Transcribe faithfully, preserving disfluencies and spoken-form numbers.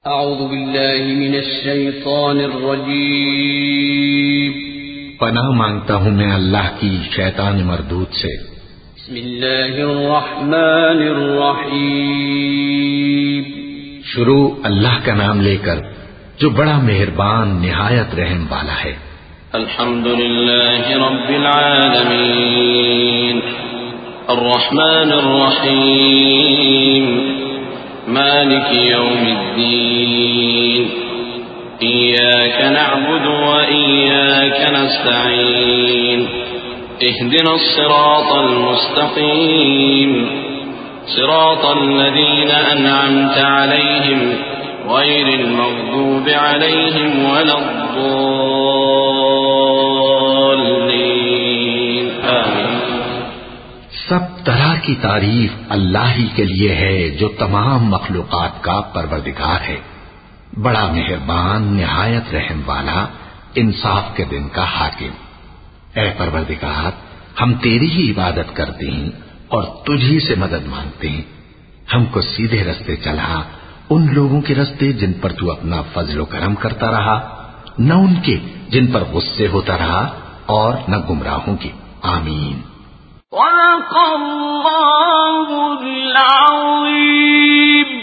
اعوذ باللہ من الشیطان الرجیم پناہ مانگتا ہوں میں اللہ کی شیطان مردود سے۔ بسم اللہ الرحمن الرحیم شروع اللہ کا نام لے کر جو بڑا مہربان نہایت رحم والا ہے۔ الحمد للہ رب العالمین الرحمن الرحیم مالک یوم الدین إياك نعبد وإياك نستعين اهدنا الصراط المستقيم صراط الذين أنعمت عليهم غير المغضوب عليهم ولا الضالين آمين۔ سب طرح کی تعریف اللہ ہی کے لیے ہے جو تمام مخلوقات کا پروردگار ہے، بڑا مہربان نہایت رحم والا، انصاف کے دن کا حاکم۔ اے پروردگار، ہم تیری ہی عبادت کرتے ہیں اور تجھی سے مدد مانگتے ہیں۔ ہم کو سیدھے رستے چلا، ان لوگوں کے رستے جن پر تو اپنا فضل و کرم کرتا رہا، نہ ان کے جن پر غصے ہوتا رہا، اور نہ گمراہوں کے۔ آمین۔ صدق اللہ العظیم۔